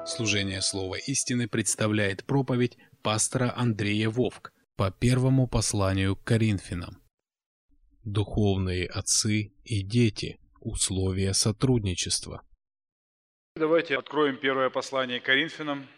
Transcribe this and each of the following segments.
Служение Слова истины представляет проповедь пастора Андрея Вовк по первому посланию к Коринфянам. Духовные отцы и дети. Условия сотрудничества. Давайте откроем первое послание к Коринфянам,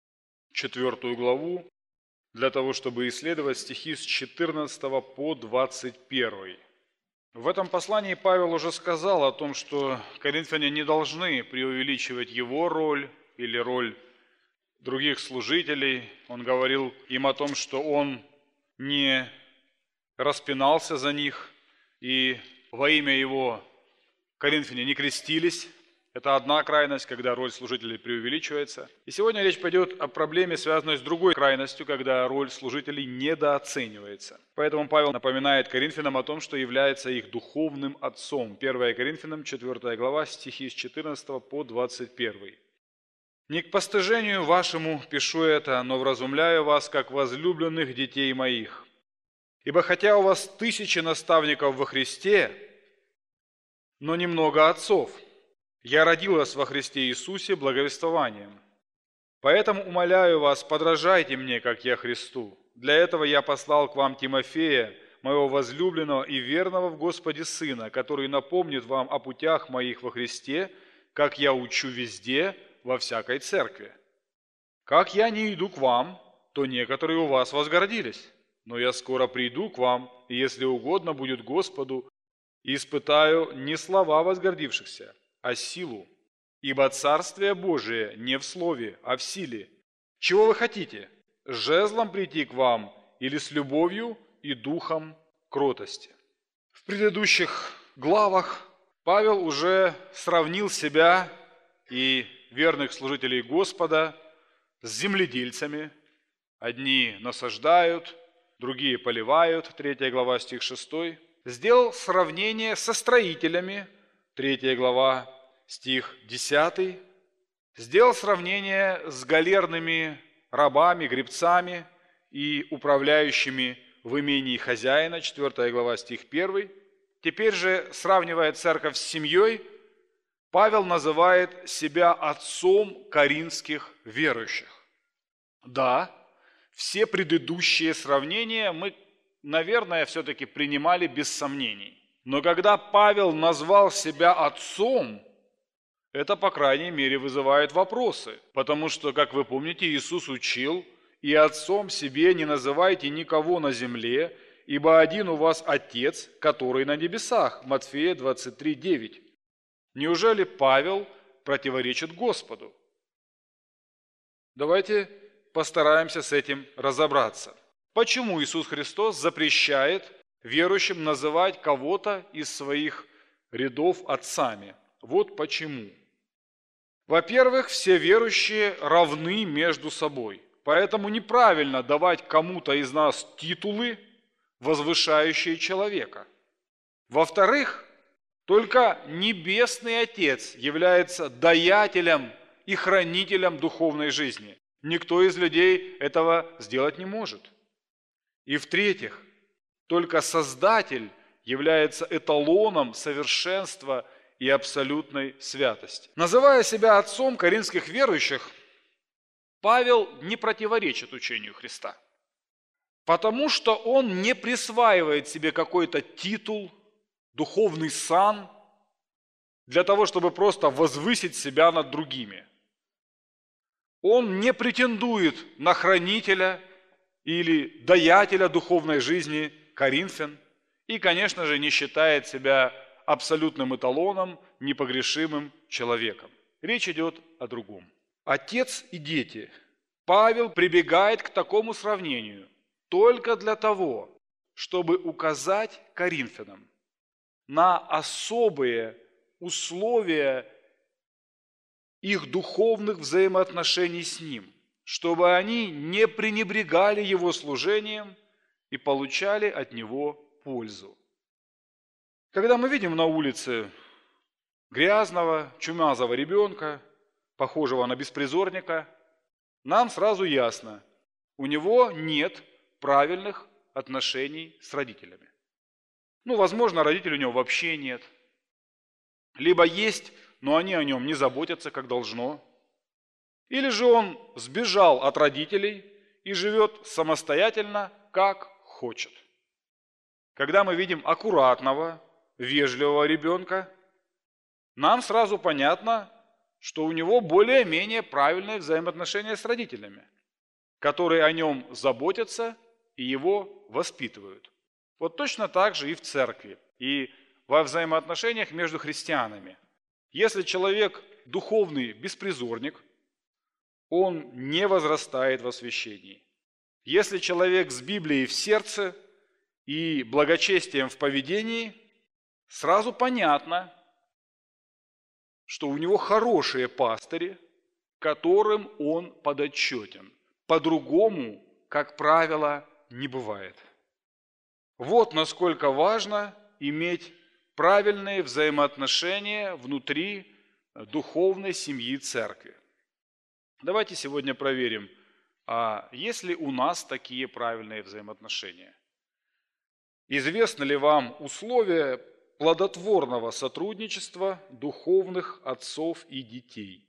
4 главу, для того, чтобы исследовать стихи с 14 по 21. В этом послании Павел уже сказал о том, что коринфяне не должны преувеличивать его роль или роль других служителей. Он говорил им о том, что он не распинался за них, и во имя его коринфяне не крестились. Это одна крайность, когда роль служителей преувеличивается. И сегодня речь пойдет о проблеме, связанной с другой крайностью, когда роль служителей недооценивается. Поэтому Павел напоминает коринфянам о том, что является их духовным отцом. 1 Коринфянам, 4 глава, стихи с 14 по 21. «Не к постыжению вашему пишу это, но вразумляю вас, как возлюбленных детей моих. Ибо хотя у вас 1000 наставников во Христе, но немного отцов, я родил вас во Христе Иисусе благовествованием. Поэтому умоляю вас, подражайте мне, как я Христу. Для этого я послал к вам Тимофея, моего возлюбленного и верного в Господе сына, который напомнит вам о путях моих во Христе, как я учу везде, во всякой церкви. Как я не иду к вам, то некоторые у вас возгордились. Но я скоро приду к вам, и если угодно будет Господу, испытаю не слова возгордившихся, а силу. Ибо Царствие Божие не в слове, а в силе. Чего вы хотите? С жезлом прийти к вам или с любовью и духом кротости?» В предыдущих главах Павел уже сравнил себя и верных служителей Господа с земледельцами. Одни насаждают, другие поливают, 3 глава, стих 6. Сделал сравнение со строителями, 3 глава, стих 10. Сделал сравнение с галерными рабами, гребцами и управляющими в имении хозяина, 4 глава, стих 1. Теперь же, сравнивая церковь с семьей, Павел называет себя отцом коринфских верующих. Да, все предыдущие сравнения мы, наверное, все-таки принимали без сомнений. Но когда Павел назвал себя отцом, это, по крайней мере, вызывает вопросы. Потому что, как вы помните, Иисус учил: «И отцом себе не называйте никого на земле, ибо один у вас Отец, который на небесах». Матфея 23:9. Неужели Павел противоречит Господу? Давайте постараемся с этим разобраться. Почему Иисус Христос запрещает верующим называть кого-то из своих рядов отцами? Вот почему. Во-первых, все верующие равны между собой. Поэтому неправильно давать кому-то из нас титулы, возвышающие человека. Во-вторых, только Небесный Отец является даятелем и хранителем духовной жизни. Никто из людей этого сделать не может. И в-третьих, только Создатель является эталоном совершенства и абсолютной святости. Называя себя отцом коринфских верующих, Павел не противоречит учению Христа, потому что он не присваивает себе какой-то титул, духовный сан для того, чтобы просто возвысить себя над другими. Он не претендует на хранителя или даятеля духовной жизни коринфян и, конечно же, не считает себя абсолютным эталоном, непогрешимым человеком. Речь идет о другом. Отец и дети. Павел прибегает к такому сравнению только для того, чтобы указать коринфянам на особые условия их духовных взаимоотношений с Ним, чтобы они не пренебрегали Его служением и получали от Него пользу. Когда мы видим на улице грязного, чумазого ребенка, похожего на беспризорника, нам сразу ясно, у него нет правильных отношений с родителями. Возможно, родителей у него вообще нет. Либо есть, но они о нем не заботятся, как должно. Или же он сбежал от родителей и живет самостоятельно, как хочет. Когда мы видим аккуратного, вежливого ребенка, нам сразу понятно, что у него более-менее правильные взаимоотношения с родителями, которые о нем заботятся и его воспитывают. Вот точно так же и в церкви, и во взаимоотношениях между христианами. Если человек духовный беспризорник, он не возрастает в освящении. Если человек с Библией в сердце и благочестием в поведении, сразу понятно, что у него хорошие пастыри, которым он подотчетен. По-другому, как правило, не бывает. Вот насколько важно иметь правильные взаимоотношения внутри духовной семьи церкви. Давайте сегодня проверим, а есть ли у нас такие правильные взаимоотношения. Известны ли вам условия плодотворного сотрудничества духовных отцов и детей?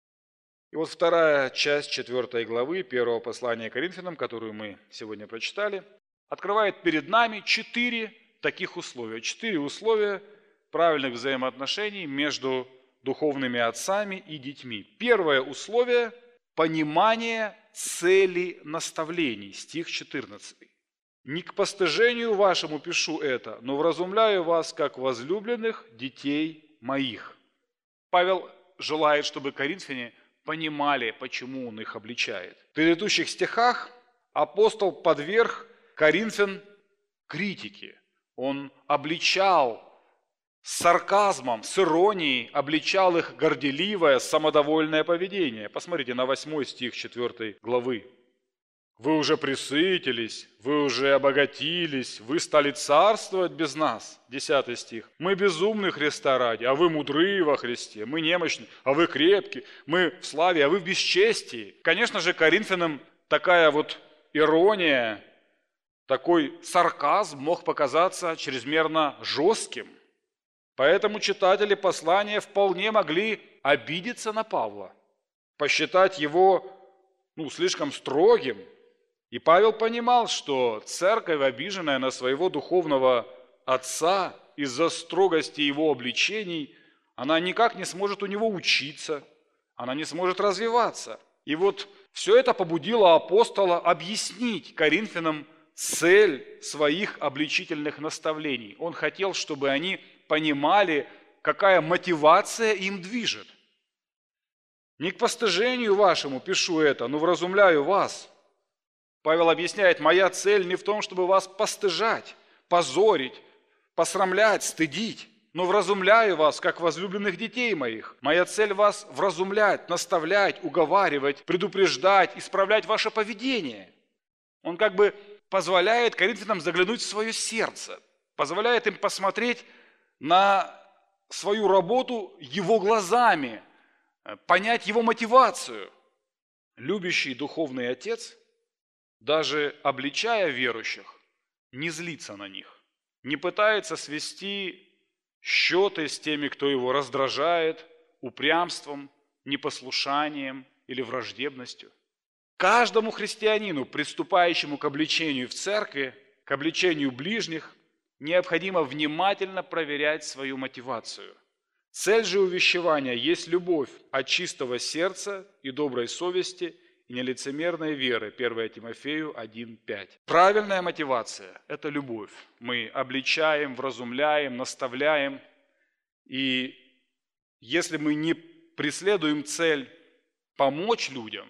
И вот вторая часть 4 главы 1 послания Коринфянам, которую мы сегодня прочитали, открывает перед нами 4 таких условия. 4 условия правильных взаимоотношений между духовными отцами и детьми. Первое условие – понимание цели наставлений, стих 14. «Не к постыжению вашему пишу это, но вразумляю вас, как возлюбленных детей моих». Павел желает, чтобы коринфяне понимали, почему он их обличает. В предыдущих стихах апостол подверг коринфян критике. Он обличал с сарказмом, с иронией, обличал их горделивое, самодовольное поведение. Посмотрите на 8 стих 4 главы. «Вы уже пресытились, вы уже обогатились, вы стали царствовать без нас». 10 стих. «Мы безумны Христа ради, а вы мудры во Христе. Мы немощны, а вы крепки. Мы в славе, а вы в бесчестии». Конечно же, коринфянам такая вот ирония, такой сарказм мог показаться чрезмерно жестким. Поэтому читатели послания вполне могли обидеться на Павла, посчитать его слишком строгим. И Павел понимал, что церковь, обиженная на своего духовного отца из-за строгости его обличений, она никак не сможет у него учиться, она не сможет развиваться. И вот все это побудило апостола объяснить коринфянам цель своих обличительных наставлений. Он хотел, чтобы они понимали, какая мотивация им движет. «Не к постыжению вашему пишу это, но вразумляю вас». Павел объясняет, моя цель не в том, чтобы вас постыжать, позорить, посрамлять, стыдить, но вразумляю вас, как возлюбленных детей моих. Моя цель вас вразумлять, наставлять, уговаривать, предупреждать, исправлять ваше поведение. Он как бы позволяет коринфянам заглянуть в свое сердце, позволяет им посмотреть на свою работу его глазами, понять его мотивацию. Любящий духовный отец, даже обличая верующих, не злится на них, не пытается свести счеты с теми, кто его раздражает, упрямством, непослушанием или враждебностью. Каждому христианину, приступающему к обличению в церкви, к обличению ближних, необходимо внимательно проверять свою мотивацию. Цель же увещевания есть любовь от чистого сердца и доброй совести и нелицемерной веры. 1 Тимофею 1:5. Правильная мотивация – это любовь. Мы обличаем, вразумляем, наставляем. И если мы не преследуем цель помочь людям,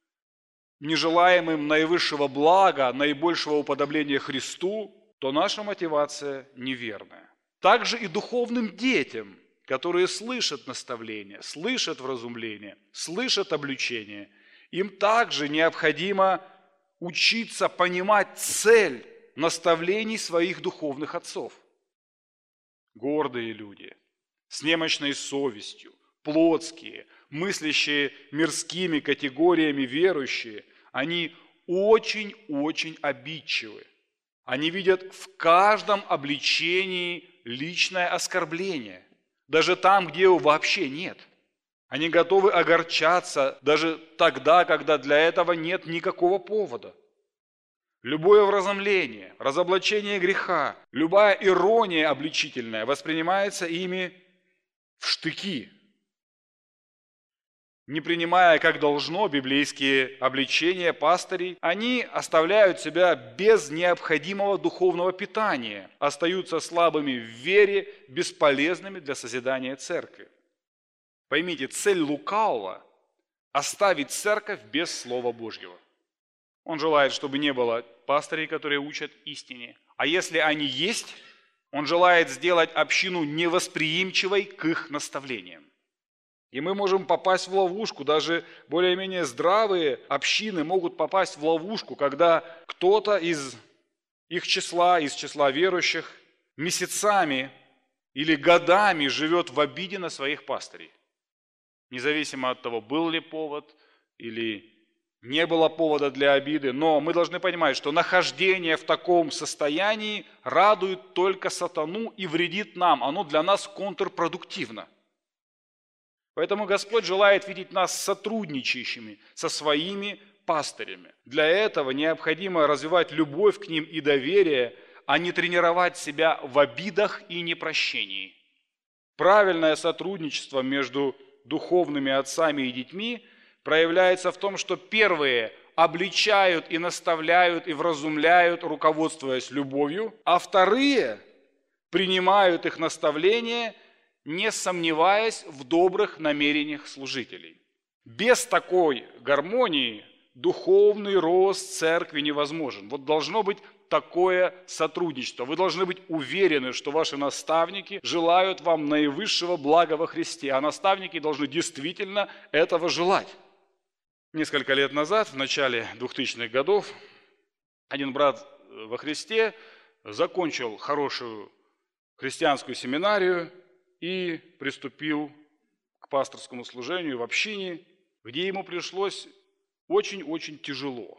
не желаем им наивысшего блага, наибольшего уподобления Христу, то наша мотивация неверная. Также и духовным детям, которые слышат наставления, слышат вразумление, слышат обличение, им также необходимо учиться понимать цель наставлений своих духовных отцов. Гордые люди, с немощной совестью, плотские, мыслящие мирскими категориями верующие, они очень-очень обидчивы. Они видят в каждом обличении личное оскорбление, даже там, где его вообще нет. Они готовы огорчаться даже тогда, когда для этого нет никакого повода. Любое вразумление, разоблачение греха, любая ирония обличительная воспринимается ими в штыки. Не принимая как должно библейские обличения пастырей, они оставляют себя без необходимого духовного питания, остаются слабыми в вере, бесполезными для созидания церкви. Поймите, цель лукавого – оставить церковь без Слова Божьего. Он желает, чтобы не было пастырей, которые учат истине. А если они есть, он желает сделать общину невосприимчивой к их наставлениям. И мы можем попасть в ловушку, даже более-менее здравые общины могут попасть в ловушку, когда кто-то из их числа, из числа верующих, месяцами или годами живет в обиде на своих пастырей. Независимо от того, был ли повод или не было повода для обиды, но мы должны понимать, что нахождение в таком состоянии радует только сатану и вредит нам. Оно для нас контрпродуктивно. Поэтому Господь желает видеть нас сотрудничающими со своими пастырями. Для этого необходимо развивать любовь к ним и доверие, а не тренировать себя в обидах и непрощении. Правильное сотрудничество между духовными отцами и детьми проявляется в том, что первые обличают и наставляют и вразумляют, руководствуясь любовью, а вторые принимают их наставления, не сомневаясь в добрых намерениях служителей. Без такой гармонии духовный рост церкви невозможен. Вот должно быть такое сотрудничество. Вы должны быть уверены, что ваши наставники желают вам наивысшего блага во Христе, а наставники должны действительно этого желать. Несколько лет назад, в начале 2000-х годов, один брат во Христе закончил хорошую христианскую семинарию и приступил к пасторскому служению в общине, где ему пришлось очень-очень тяжело.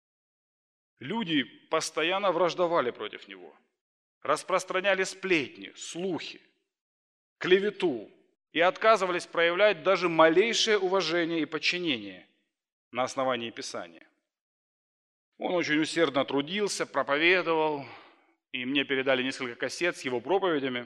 Люди постоянно враждовали против него, распространяли сплетни, слухи, клевету и отказывались проявлять даже малейшее уважение и подчинение на основании Писания. Он очень усердно трудился, проповедовал, и мне передали несколько кассет с его проповедями.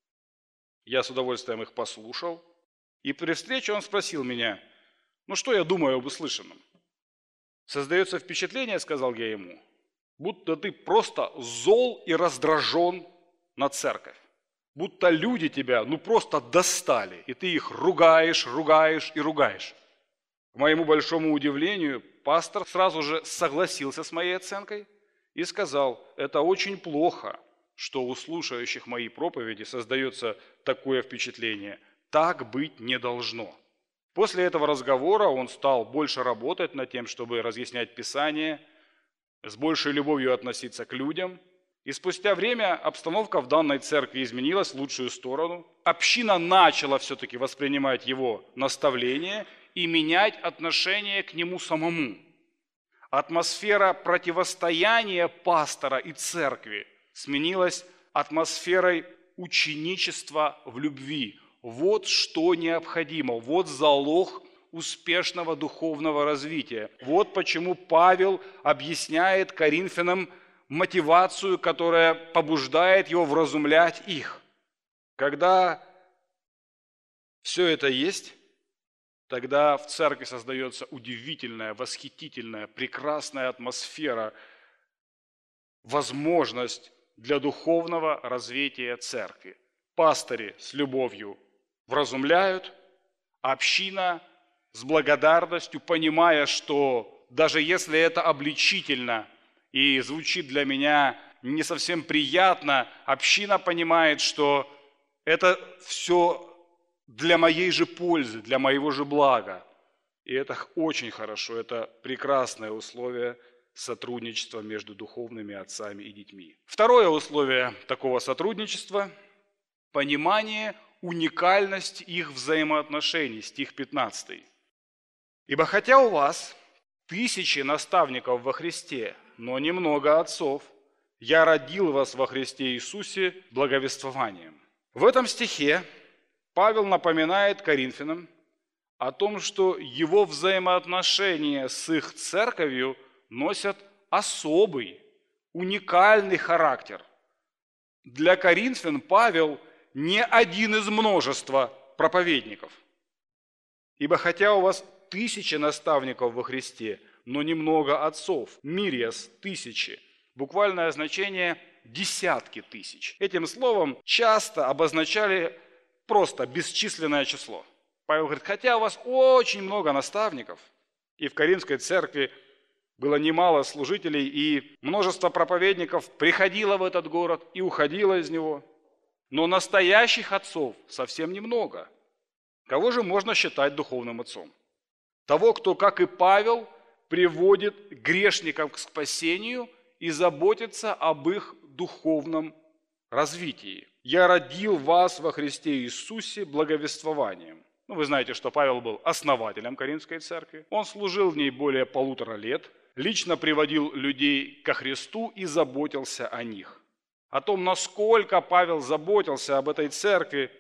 Я с удовольствием их послушал. И при встрече он спросил меня, что я думаю об услышанном. Создается впечатление, сказал я ему, будто ты просто зол и раздражен на церковь. Будто люди тебя просто достали, и ты их ругаешь и ругаешь. К моему большому удивлению, пастор сразу же согласился с моей оценкой и сказал, это очень плохо, что у слушающих мои проповеди создается такое впечатление. Так быть не должно. После этого разговора он стал больше работать над тем, чтобы разъяснять Писание, с большей любовью относиться к людям. И спустя время обстановка в данной церкви изменилась в лучшую сторону. Община начала все-таки воспринимать его наставления и менять отношение к нему самому. Атмосфера противостояния пастора и церкви сменилась атмосферой ученичества в любви. Вот что необходимо, вот залог успешного духовного развития. Вот почему Павел объясняет Коринфянам мотивацию, которая побуждает его вразумлять их. Когда все это есть, тогда в церкви создается удивительная, восхитительная, прекрасная атмосфера, возможность для духовного развития церкви. Пастыри с любовью вразумляют, община с благодарностью, понимая, что даже если это обличительно и звучит для меня не совсем приятно, община понимает, что это все для моей же пользы, для моего же блага. И это очень хорошо, это прекрасное условие сотрудничества между духовными отцами и детьми. Второе условие такого сотрудничества – понимание уникальности их взаимоотношений, стих 15. «Ибо хотя у вас тысячи наставников во Христе, но немного отцов, я родил вас во Христе Иисусе благовествованием». В этом стихе Павел напоминает Коринфянам о том, что его взаимоотношения с их церковью носят особый, уникальный характер. Для коринфян Павел не один из множества проповедников. Ибо хотя у вас 1000 наставников во Христе, но немного отцов, мириас – тысячи, буквальное значение – десятки тысяч. Этим словом часто обозначали просто бесчисленное число. Павел говорит, хотя у вас очень много наставников, и в Коринфской церкви было немало служителей, и множество проповедников приходило в этот город и уходило из него, но настоящих отцов совсем немного. Кого же можно считать духовным отцом? Того, кто, как и Павел, приводит грешников к спасению и заботится об их духовном развитии. «Я родил вас во Христе Иисусе благовествованием». Вы знаете, что Павел был основателем Коринфской церкви. Он служил в ней более 1,5 лет, лично приводил людей ко Христу и заботился о них. О том, насколько Павел заботился об этой церкви,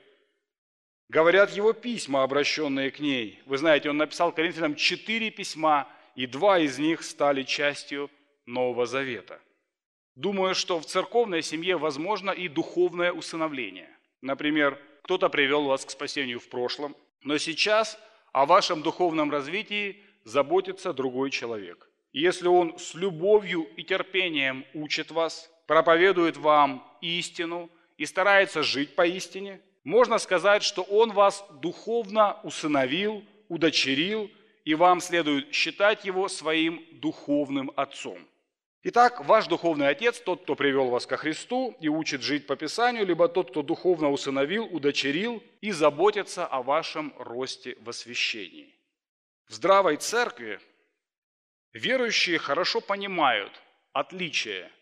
говорят его письма, обращенные к ней. Вы знаете, он написал Коринфянам 4 письма, и 2 из них стали частью Нового Завета. Думаю, что в церковной семье возможно и духовное усыновление. Например, кто-то привел вас к спасению в прошлом, но сейчас о вашем духовном развитии заботится другой человек. И если он с любовью и терпением учит вас, проповедует вам истину и старается жить по истине, можно сказать, что он вас духовно усыновил, удочерил, и вам следует считать его своим духовным отцом. Итак, ваш духовный отец – тот, кто привел вас ко Христу и учит жить по Писанию, либо тот, кто духовно усыновил, удочерил и заботится о вашем росте в освящении. В здравой церкви верующие хорошо понимают отличие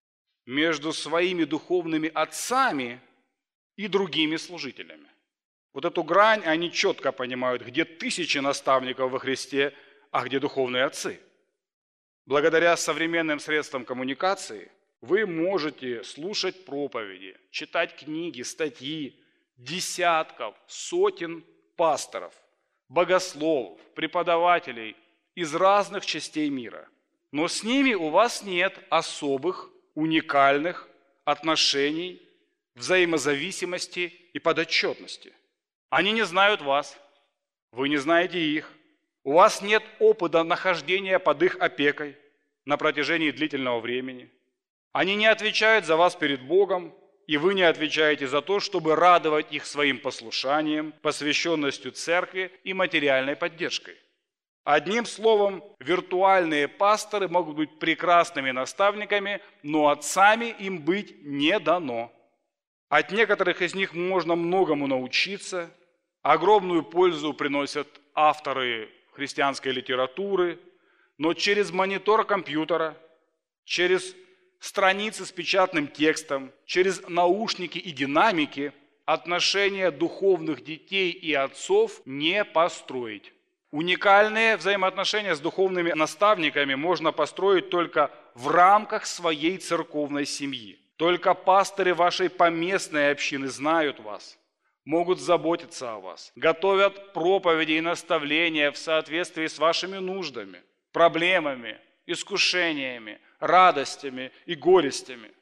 между своими духовными отцами и другими служителями. Вот эту грань они четко понимают, где 1000 наставников во Христе, а где духовные отцы. Благодаря современным средствам коммуникации вы можете слушать проповеди, читать книги, статьи десятков, сотен пасторов, богословов, преподавателей из разных частей мира. Но с ними у вас нет особых, уникальных отношений, взаимозависимости и подотчетности. Они не знают вас, вы не знаете их. У вас нет опыта нахождения под их опекой на протяжении длительного времени. Они не отвечают за вас перед Богом, и вы не отвечаете за то, чтобы радовать их своим послушанием, посвященностью церкви и материальной поддержкой. Одним словом, виртуальные пасторы могут быть прекрасными наставниками, но отцами им быть не дано. От некоторых из них можно многому научиться, огромную пользу приносят авторы христианской литературы, но через монитор компьютера, через страницы с печатным текстом, через наушники и динамики отношения духовных детей и отцов не построить. Уникальные взаимоотношения с духовными наставниками можно построить только в рамках своей церковной семьи. Только пастыри вашей поместной общины знают вас, могут заботиться о вас, готовят проповеди и наставления в соответствии с вашими нуждами, проблемами, искушениями, радостями и горестями.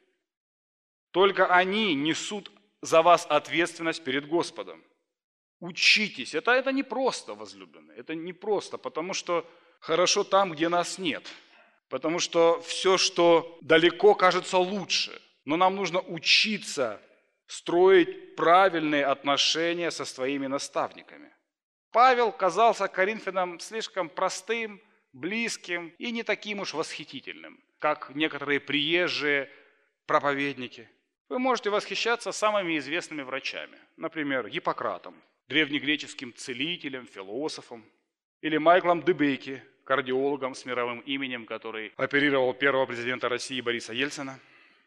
Только они несут за вас ответственность перед Господом. Учитесь. Это не просто, возлюбленные. Это не просто, потому что хорошо там, где нас нет. Потому что все, что далеко, кажется лучше. Но нам нужно учиться строить правильные отношения со своими наставниками. Павел казался коринфянам слишком простым, близким и не таким уж восхитительным, как некоторые приезжие проповедники. Вы можете восхищаться самыми известными врачами, например, Гиппократом, древнегреческим целителем, философом, или Майклом Дебеки, кардиологом с мировым именем, который оперировал первого президента России Бориса Ельцина,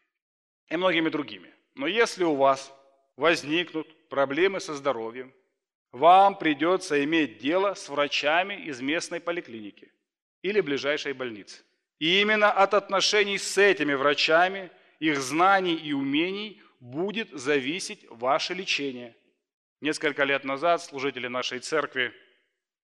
и многими другими. Но если у вас возникнут проблемы со здоровьем, вам придется иметь дело с врачами из местной поликлиники или ближайшей больницы. И именно от отношений с этими врачами, их знаний и умений будет зависеть ваше лечение. Несколько лет назад служители нашей церкви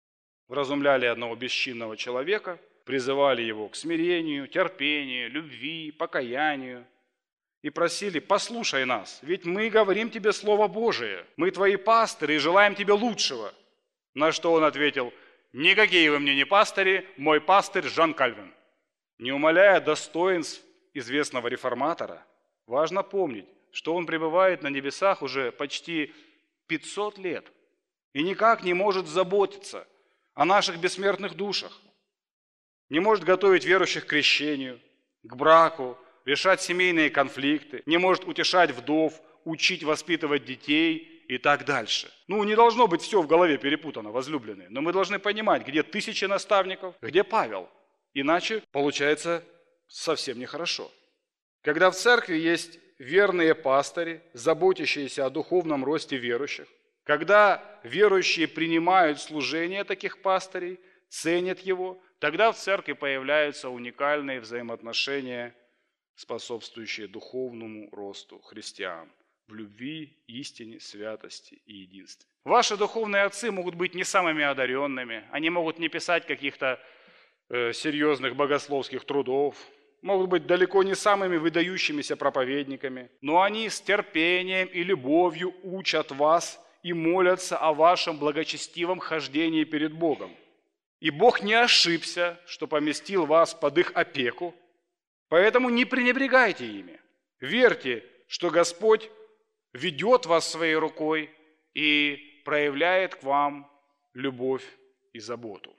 вразумляли одного бесчинного человека, призывали его к смирению, терпению, любви, покаянию и просили: послушай нас, ведь мы говорим тебе Слово Божие, мы твои пастыри и желаем тебе лучшего. На что он ответил: никакие вы мне не пастыри, мой пастырь Жан Кальвин. Не умаляя достоинств известного реформатора, важно помнить, что он пребывает на небесах уже почти 500 лет и никак не может заботиться о наших бессмертных душах, не может готовить верующих к крещению, к браку, решать семейные конфликты, не может утешать вдов, учить воспитывать детей и так дальше. Не должно быть все в голове перепутано, возлюбленные, но мы должны понимать, где тысячи наставников, где Павел. Иначе получается совсем нехорошо. Когда в церкви есть верные пастыри, заботящиеся о духовном росте верующих, когда верующие принимают служение таких пастырей, ценят его, тогда в церкви появляются уникальные взаимоотношения, способствующие духовному росту христиан в любви, истине, святости и единстве. Ваши духовные отцы могут быть не самыми одаренными, они могут не писать каких-то серьезных богословских трудов, могут быть далеко не самыми выдающимися проповедниками, но они с терпением и любовью учат вас и молятся о вашем благочестивом хождении перед Богом. И Бог не ошибся, что поместил вас под их опеку, поэтому не пренебрегайте ими. Верьте, что Господь ведет вас своей рукой и проявляет к вам любовь и заботу.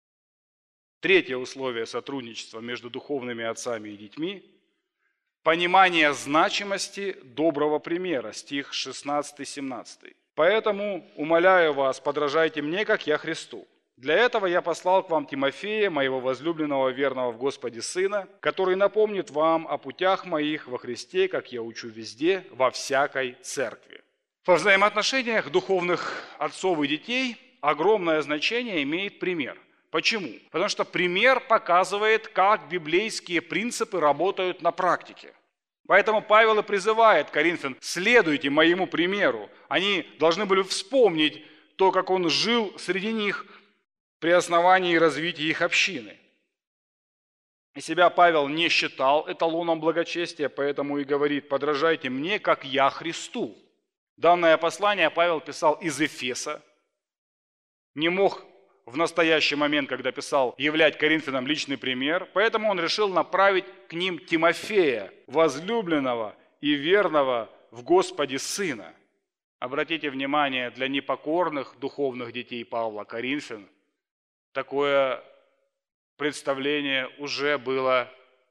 Третье условие сотрудничества между духовными отцами и детьми – понимание значимости доброго примера, стих 16-17. «Поэтому, умоляю вас, подражайте мне, как я Христу. Для этого я послал к вам Тимофея, моего возлюбленного верного в Господе сына, который напомнит вам о путях моих во Христе, как я учу везде, во всякой церкви». Во взаимоотношениях духовных отцов и детей огромное значение имеет пример. Почему? Потому что пример показывает, как библейские принципы работают на практике. Поэтому Павел и призывает коринфян: следуйте моему примеру. Они должны были вспомнить то, как он жил среди них при основании и развитии их общины. И себя Павел не считал эталоном благочестия, поэтому и говорит: подражайте мне, как я Христу. Данное послание Павел писал из Эфеса, не мог в настоящий момент, когда писал, являть коринфянам личный пример, поэтому он решил направить к ним Тимофея, возлюбленного и верного в Господе сына. Обратите внимание, для непокорных духовных детей Павла, коринфян, такое представление уже было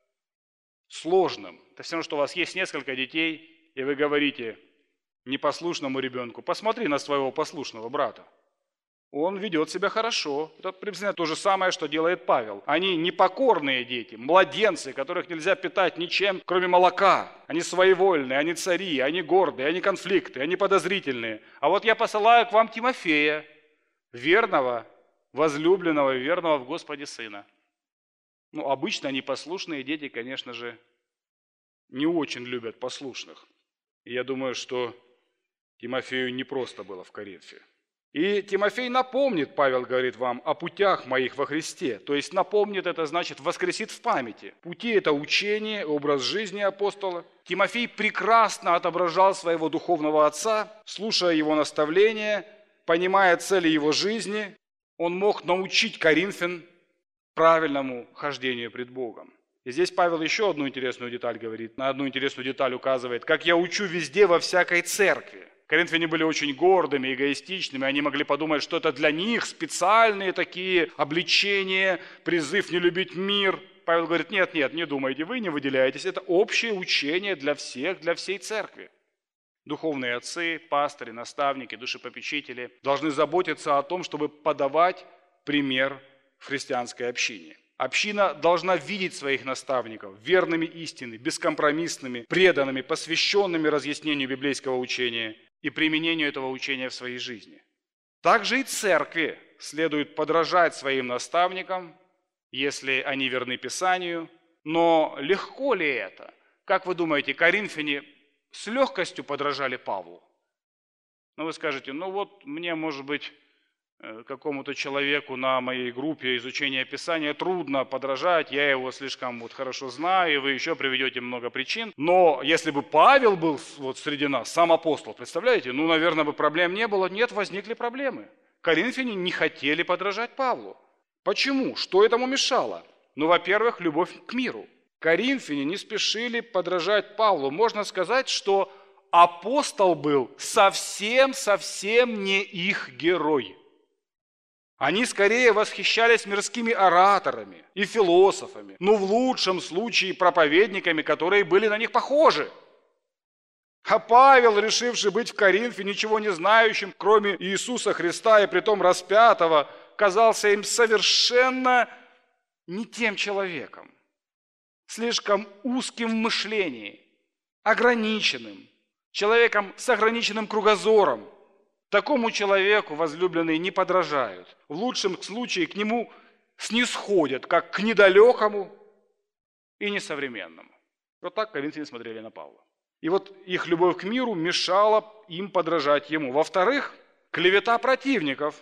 сложным. Это все равно, что у вас есть несколько детей, и вы говорите непослушному ребенку: посмотри на своего послушного брата. Он ведет себя хорошо. Это приблизительно то же самое, что делает Павел. Они непокорные дети, младенцы, которых нельзя питать ничем, кроме молока. Они своевольные, они цари, они гордые, они конфликты, они подозрительные. А вот я посылаю к вам Тимофея, верного, возлюбленного и верного в Господе сына. Обычно непослушные дети, конечно же, не очень любят послушных. И я думаю, что Тимофею непросто было в Коринфе. И Тимофей напомнит, Павел говорит вам, о путях моих во Христе. То есть напомнит, это значит воскресит в памяти. Пути – это учение, образ жизни апостола. Тимофей прекрасно отображал своего духовного отца, слушая его наставления, понимая цели его жизни, он мог научить коринфян правильному хождению пред Богом. И здесь Павел еще одну интересную деталь говорит, на одну интересную деталь указывает: как я учу везде во всякой церкви. Коринфяне были очень гордыми, эгоистичными, они могли подумать, что это для них специальные такие обличения, призыв не любить мир. Павел говорит: нет, не думайте, вы не выделяетесь, это общее учение для всех, для всей церкви. Духовные отцы, пастыри, наставники, душепопечители должны заботиться о том, чтобы подавать пример в христианской общине. Община должна видеть своих наставников верными истины, бескомпромиссными, преданными, посвященными разъяснению библейского учения и применению этого учения в своей жизни. Также и церкви следует подражать своим наставникам, если они верны Писанию. Но легко ли это? Как вы думаете, коринфяне с легкостью подражали Павлу? Вы скажете: мне, может быть, какому-то человеку на моей группе изучения Писания трудно подражать, я его слишком хорошо знаю, и вы еще приведете много причин. Но если бы Павел был среди нас, сам апостол, представляете, наверное, бы проблем не было. Нет, возникли проблемы. Коринфяне не хотели подражать Павлу. Почему? Что этому мешало? Во-первых, любовь к миру. Коринфяне не спешили подражать Павлу. Можно сказать, что апостол был совсем не их герой. Они скорее восхищались мирскими ораторами и философами, в лучшем случае проповедниками, которые были на них похожи. А Павел, решивший быть в Коринфе ничего не знающим, кроме Иисуса Христа и притом распятого, казался им совершенно не тем человеком, слишком узким в мышлении, ограниченным, человеком с ограниченным кругозором. Такому человеку возлюбленные не подражают. В лучшем случае к нему снисходят, как к недалекому и несовременному. Вот так коринфяне смотрели на Павла. И их любовь к миру мешала им подражать ему. Во-вторых, клевета противников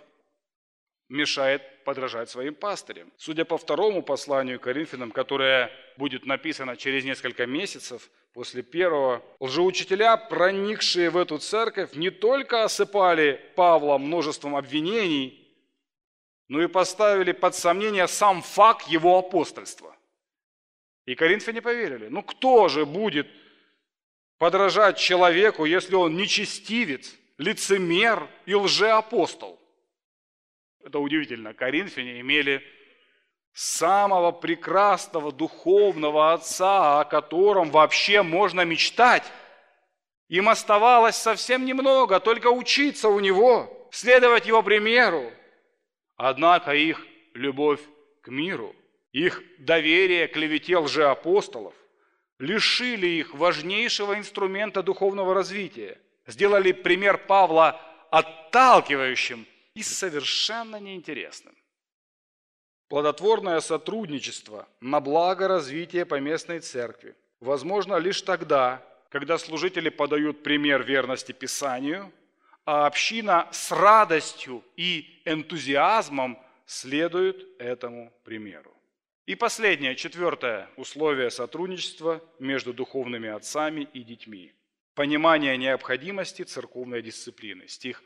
мешает подражать своим пастырям. Судя по второму посланию к Коринфянам, которое будет написано через несколько месяцев после первого, лжеучителя, проникшие в эту церковь, не только осыпали Павла множеством обвинений, но и поставили под сомнение сам факт его апостольства. И коринфяне поверили. Кто же будет подражать человеку, если он нечестивец, лицемер и лжеапостол? Это удивительно. Коринфяне имели самого прекрасного духовного отца, о котором вообще можно мечтать. Им оставалось совсем немного, только учиться у него, следовать его примеру. Однако их любовь к миру, их доверие к клевете лжеапостолов лишили их важнейшего инструмента духовного развития, сделали пример Павла отталкивающим и совершенно неинтересным. Плодотворное сотрудничество на благо развития поместной церкви возможно лишь тогда, когда служители подают пример верности Писанию, а община с радостью и энтузиазмом следует этому примеру. И последнее, четвертое условие сотрудничества между духовными отцами и детьми. Понимание необходимости церковной дисциплины. Стих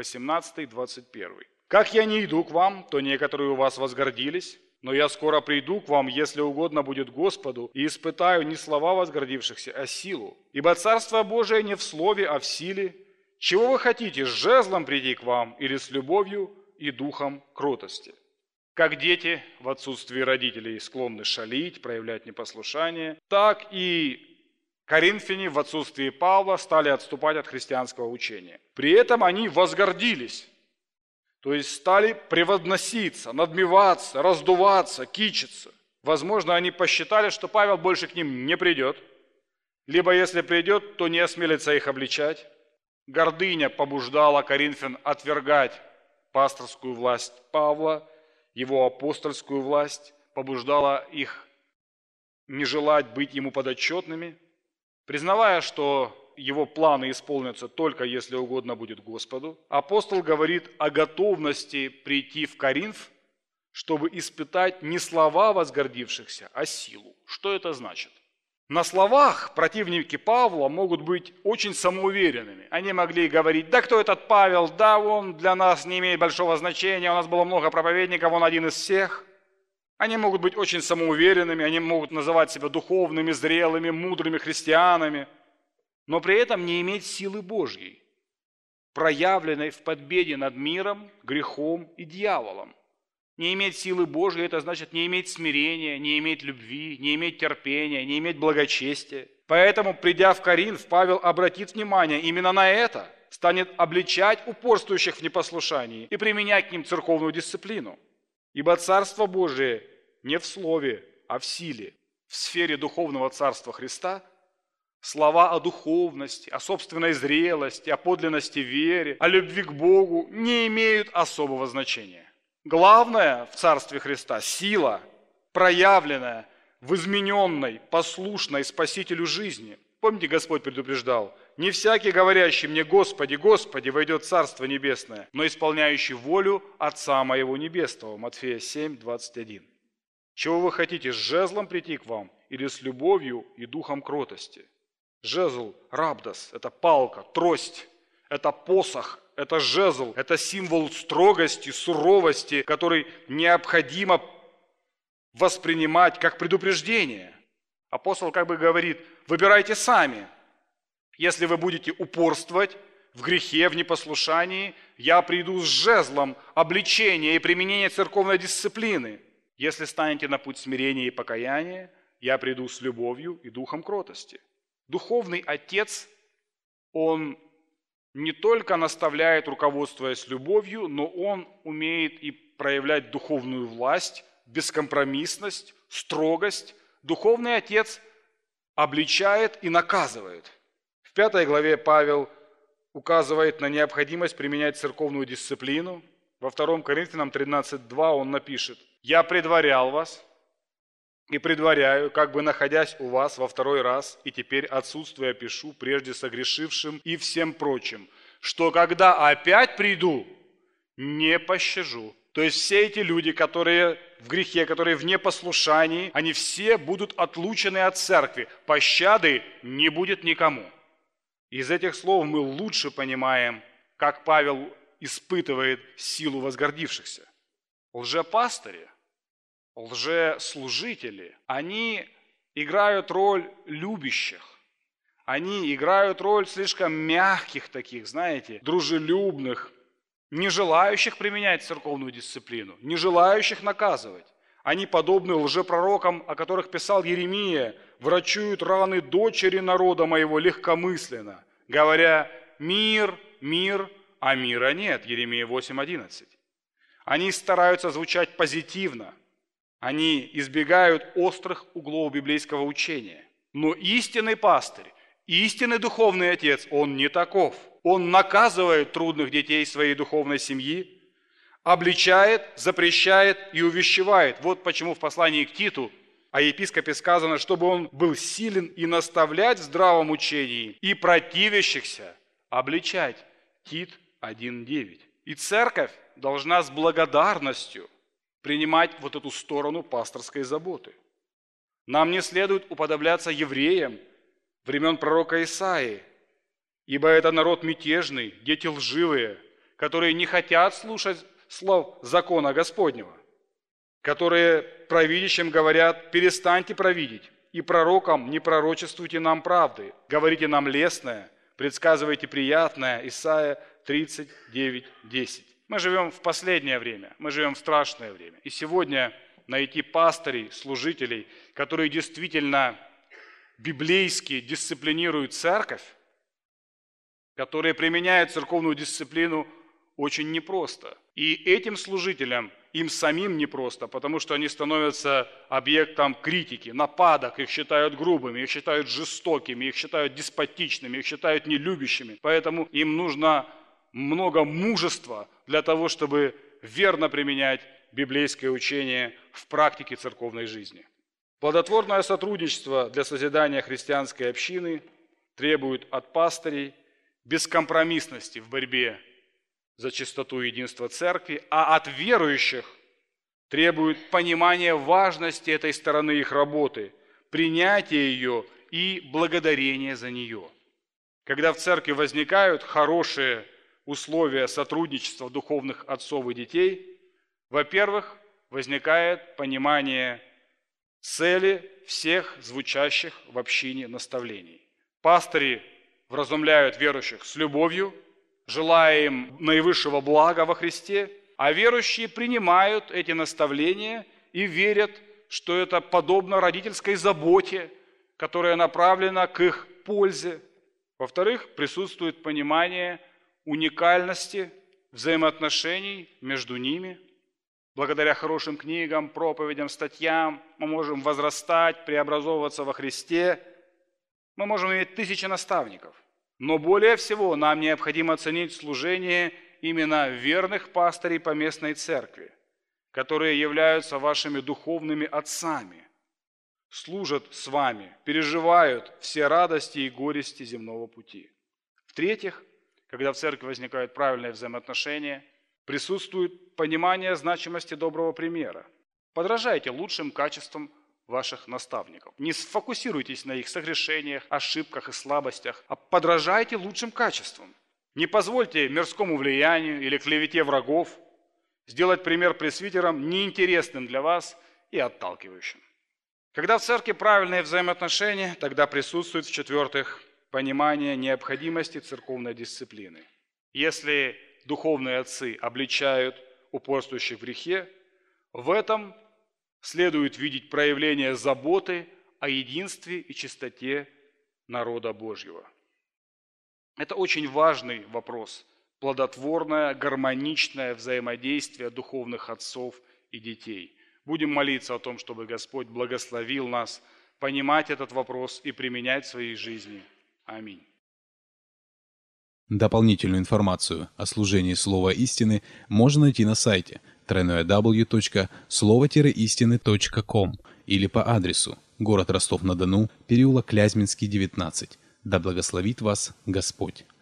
18-21. «Как я не иду к вам, то некоторые у вас возгордились, но я скоро приду к вам, если угодно будет Господу, и испытаю не слова возгордившихся, а силу. Ибо Царство Божие не в слове, а в силе. Чего вы хотите, с жезлом прийти к вам или с любовью и духом кротости?» Как дети в отсутствии родителей склонны шалить, проявлять непослушание, так и коринфяне в отсутствии Павла стали отступать от христианского учения. При этом они возгордились, то есть стали превозноситься, надмеваться, раздуваться, кичиться. Возможно, они посчитали, что Павел больше к ним не придет, либо если придет, то не осмелится их обличать. Гордыня побуждала коринфян отвергать пасторскую власть Павла, его апостольскую власть, побуждала их не желать быть ему подотчетными, признавая, что его планы исполнятся только если угодно будет Господу. Апостол говорит о готовности прийти в Коринф, чтобы испытать не слова возгордившихся, а силу. Что это значит? На словах противники Павла могут быть очень самоуверенными. Они могли говорить: да кто этот Павел, да он для нас не имеет большого значения, у нас было много проповедников, он один из всех. Они могут быть очень самоуверенными, они могут называть себя духовными, зрелыми, мудрыми христианами, но при этом не иметь силы Божьей, проявленной в победе над миром, грехом и дьяволом. Не иметь силы Божьей – это значит не иметь смирения, не иметь любви, не иметь терпения, не иметь благочестия. Поэтому, придя в Коринф, Павел обратит внимание именно на это, станет обличать упорствующих в непослушании и применять к ним церковную дисциплину. Ибо Царство Божие не в слове, а в силе. В сфере духовного Царства Христа слова о духовности, о собственной зрелости, о подлинности веры, о любви к Богу не имеют особого значения. Главное в Царстве Христа – сила, проявленная в измененной, послушной Спасителю жизни. Помните, Господь предупреждал: Не всякий, говорящий мне: Господи, Господи, войдет в Царство Небесное, но исполняющий волю Отца Моего Небесного». Матфея 7, 21. Чего вы хотите, с жезлом прийти к вам или с любовью и духом кротости? Жезл, рабдос, это палка, трость, это посох, это жезл, это символ строгости, суровости, который необходимо воспринимать как предупреждение. Апостол как бы говорит: выбирайте сами. Если вы будете упорствовать в грехе, в непослушании, я приду с жезлом обличения и применения церковной дисциплины. Если станете на путь смирения и покаяния, я приду с любовью и духом кротости. Духовный отец, он не только наставляет, руководствуясь любовью, но он умеет и проявлять духовную власть, бескомпромиссность, строгость. Духовный отец обличает и наказывает. В 5 главе Павел указывает на необходимость применять церковную дисциплину. Во 2 Коринфянам 13:2 он напишет: «Я предварял вас и предваряю, как бы находясь у вас во второй раз, и теперь отсутствуя пишу прежде согрешившим и всем прочим, что когда опять приду, не пощажу». То есть все эти люди, которые в грехе, которые в непослушании, они все будут отлучены от церкви. Пощады не будет никому. Из этих слов мы лучше понимаем, как Павел испытывает силу возгордившихся. Лжепастыри, лжеслужители, они играют роль любящих. Они играют роль слишком мягких таких, знаете, дружелюбных, не желающих применять церковную дисциплину, не желающих наказывать. Они подобны лжепророкам, о которых писал Иеремия: «Врачуют раны дочери народа моего легкомысленно, говоря: мир, мир, а мира нет». Иеремия 8:11. Они стараются звучать позитивно, они избегают острых углов библейского учения. Но истинный пастырь, истинный духовный отец, он не таков. Он наказывает трудных детей своей духовной семьи, обличает, запрещает и увещевает. Вот почему в послании к Титу о епископе сказано, чтобы он был силен и наставлять в здравом учении, и противящихся обличать. Тит 1:9. И церковь должна с благодарностью принимать вот эту сторону пасторской заботы. Нам не следует уподобляться евреям времен пророка Исаии, ибо это народ мятежный, дети лживые, которые не хотят слушать слов закона Господнего, которые провидящим говорят: перестаньте провидеть, и пророкам не пророчествуйте нам правды, говорите нам лестное, предсказывайте приятное. Исайя 39:10. Мы живем в последнее время, мы живем в страшное время. И сегодня найти пастырей, служителей, которые действительно библейски дисциплинируют церковь, которые применяют церковную дисциплину, очень непросто. И этим служителям, им самим непросто, потому что они становятся объектом критики, нападок, их считают грубыми, их считают жестокими, их считают деспотичными, их считают нелюбящими. Поэтому им нужно много мужества для того, чтобы верно применять библейское учение в практике церковной жизни. Плодотворное сотрудничество для созидания христианской общины требует от пастырей бескомпромиссности в борьбе за чистоту и единство церкви, а от верующих требует понимания важности этой стороны их работы, принятия ее и благодарения за нее. Когда в церкви возникают хорошие условия сотрудничества духовных отцов и детей, во-первых, возникает понимание цели всех звучащих в общине наставлений. Пастыри вразумляют верующих с любовью, желая им наивысшего блага во Христе, а верующие принимают эти наставления и верят, что это подобно родительской заботе, которая направлена к их пользе. Во-вторых, присутствует понимание уникальности взаимоотношений между ними. Благодаря хорошим книгам, проповедям, статьям мы можем возрастать, преобразовываться во Христе. Мы можем иметь 1000 наставников. Но более всего нам необходимо оценить служение именно верных пастырей поместной церкви, которые являются вашими духовными отцами, служат с вами, переживают все радости и горести земного пути. В-третьих, когда в церкви возникают правильные взаимоотношения, присутствует понимание значимости доброго примера. Подражайте лучшим качествам ваших наставников. Не сфокусируйтесь на их согрешениях, ошибках и слабостях, а подражайте лучшим качествам. Не позвольте мирскому влиянию или клевете врагов сделать пример пресвитерам неинтересным для вас и отталкивающим. Когда в церкви правильные взаимоотношения, тогда присутствует, в-четвертых, понимание необходимости церковной дисциплины. Если духовные отцы обличают упорствующих в грехе, в этом следует видеть проявление заботы о единстве и чистоте народа Божьего. Это очень важный вопрос. Плодотворное, гармоничное взаимодействие духовных отцов и детей. Будем молиться о том, чтобы Господь благословил нас понимать этот вопрос и применять в своей жизни. Аминь. Дополнительную информацию о служении Слова Истины можно найти на сайте www.slovo-истины.com или по адресу город Ростов-на-Дону, переулок Клязьминский, 19. Да благословит вас Господь!